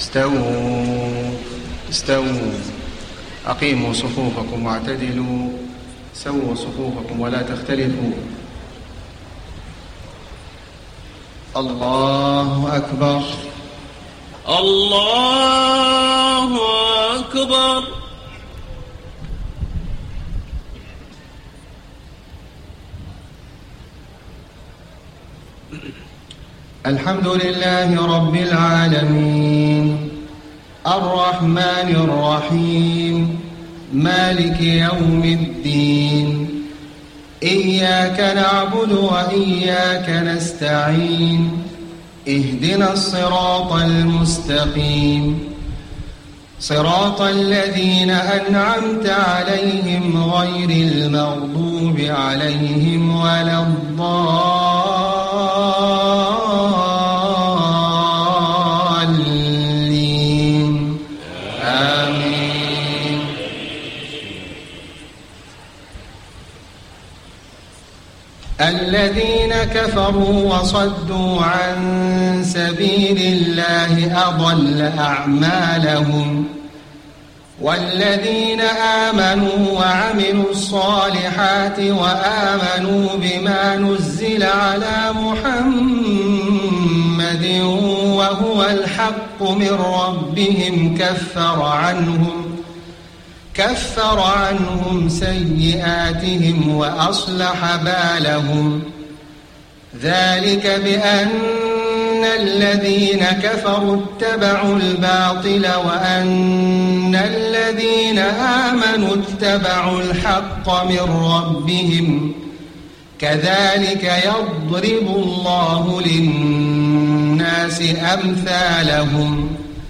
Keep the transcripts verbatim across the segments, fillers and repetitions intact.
استووا استووا أقيموا صفوفكم واعتدلوا سووا صفوفكم ولا تختلفوا. الله أكبر الله أكبر. الحمد لله رب العالمين الرحمن الرحيم مالك يوم الدين إياك نعبد وإياك نستعين اهدنا الصراط المستقيم صراط الذين أنعمت عليهم غير المغضوب عليهم ولا الضالين آمين. الذين كفروا وصدوا عن سبيل الله أضل أعمالهم والذين آمنوا وعملوا الصالحات وآمنوا بما نزل على محمد وهو الحق من ربهم كفر عنهم كفر عنهم سيئاتهم وأصلح بالهم ذلك بأن الذين كفروا اتبعوا الباطل وأن الذين آمنوا اتبعوا الحق من ربهم كذلك يضرب الله للناس أمثالهم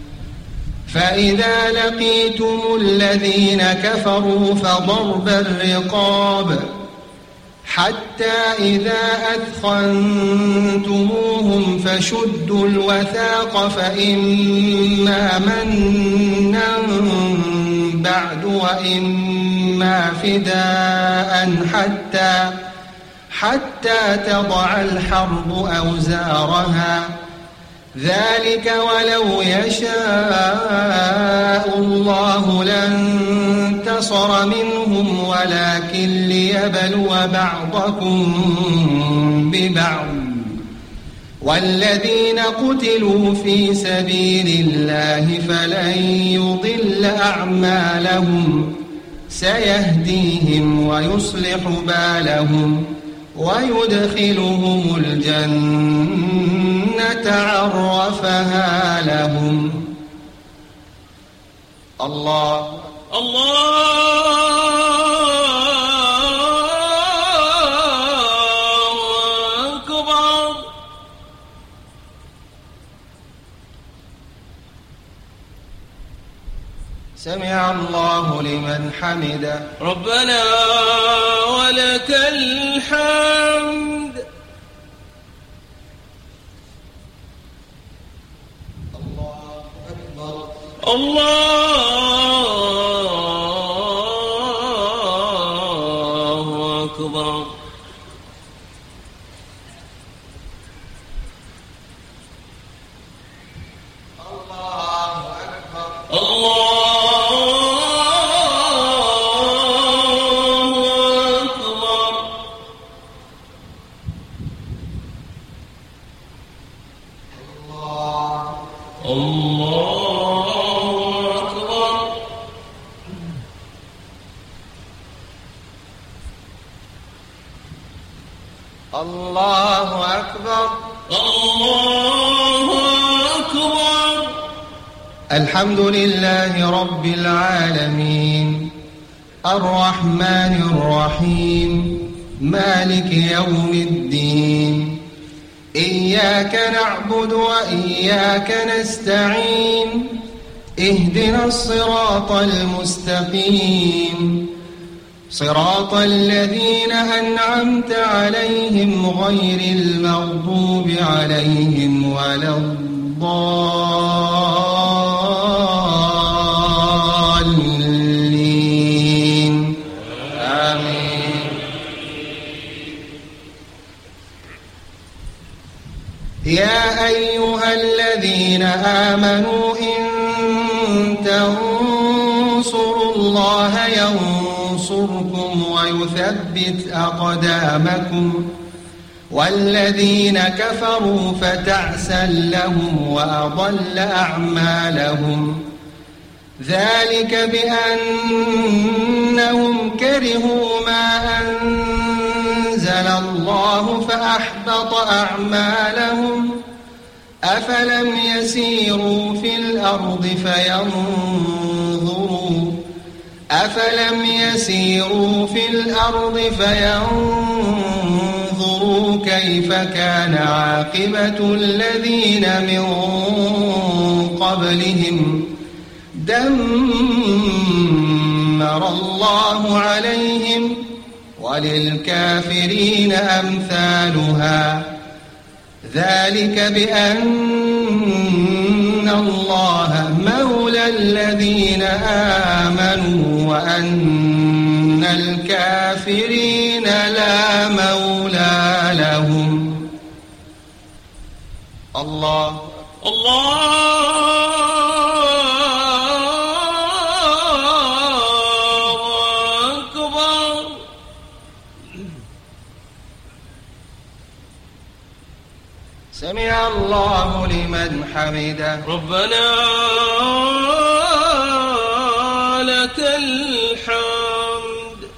فإذا لقيتم الذين كفروا فضرب الرقاب حتى إذا أثخنتموهم فشدوا الوثاق فإما منا بعد وإما فداء حتى حتى تضع الحرب أوزارها ذلك ولو يشاء الله لانتصر منهم ولكن ليبلو بعضكم ببعض والذين قتلوا في سبيل الله فلن يضل أعمالهم سيهديهم ويصلح بالهم ويدخلهم الجنة عرفها لهم. الله الله أكبر. سمع الله لمن حمده ربنا ولك الحمد. الله أكبر الله أكبر. الله أكبر الله الله أكبر الله أكبر. الحمد لله رب العالمين الرحمن الرحيم مالك يوم الدين إياك نعبد وإياك نستعين اهدنا الصراط المستقيم صراط الذين أنعمت عليهم غير المغضوب عليهم ولا الضالين آمين. يا أيها الذين آمنوا إن تنصروا الله ينصركم ويثبت أقدامكم والذين كفروا فتعسا لهم وأضل أعمالهم ذلك بأنهم كرهوا ما أنزل الله فأحبط أعمالهم أفلم يسيروا في الأرض فينظروا أفلم يسيروا في الأرض فينظروا كيف كان عاقبة الذين من قبلهم دمر الله عليهم وللكافرين أمثالها ذلك بأن الله مولى الذين آمنوا وأن الكافرين لا مولى لهم. الله الله أكبر. سمع الله لمن حمده. ربنا لك الحمد.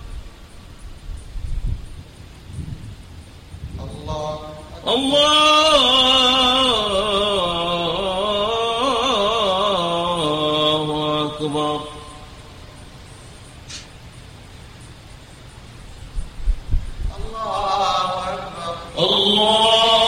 الله الله أكبر. الله أكبر. الله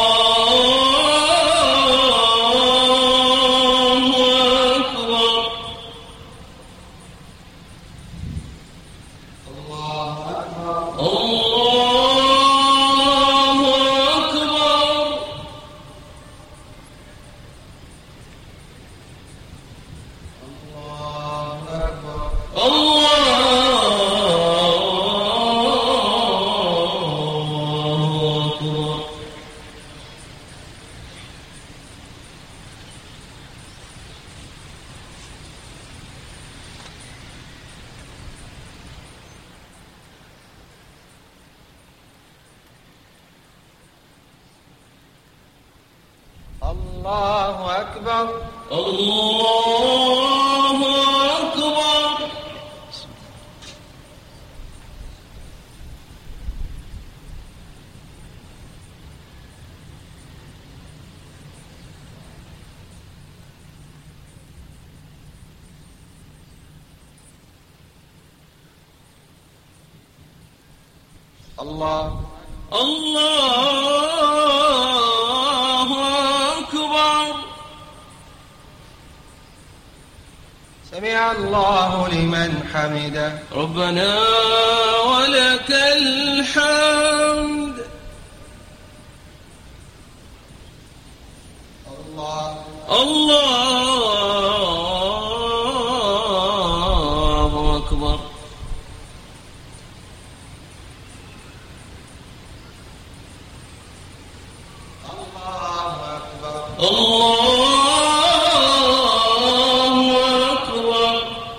الله أكبر. الله أكبر. الله الله أكبر. سمع الله لمن حمده. ربنا ولك الحمد. الله الله أكبر. الله أكبر. الله أكبر.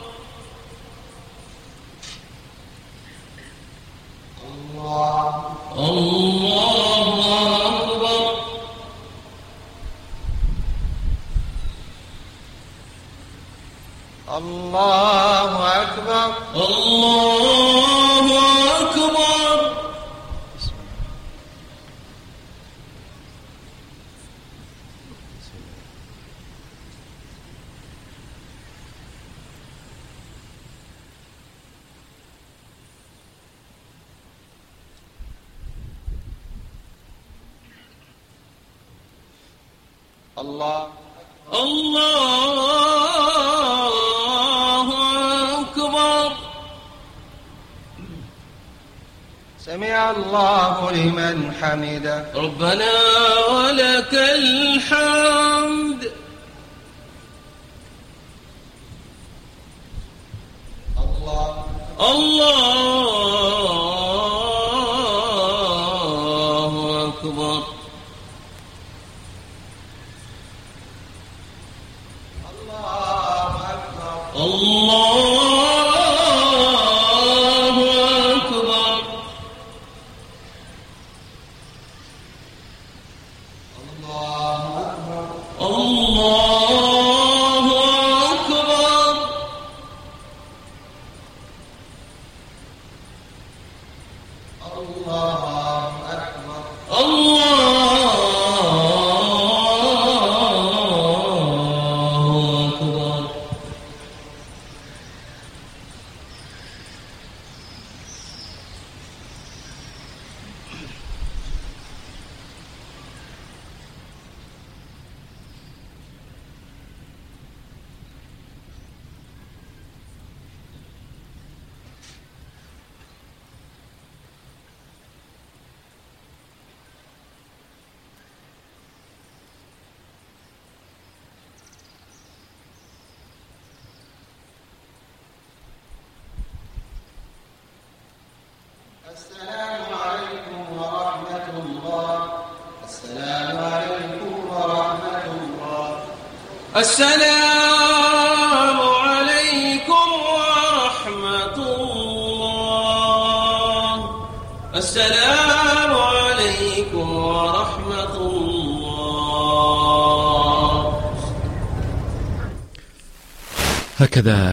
الله الله أكبر. الله أكبر. الله أكبر. الله الله أكبر. سمع الله لمن حمده. ربنا ولك الحمد. الله الله أكبر. الله أكبر الله أكبر الله أكبر الله أكبر الله أكبر السلام عليكم ورحمة الله. السلام عليكم ورحمة الله. السلام عليكم ورحمة الله. السلام عليكم ورحمة الله. هكذا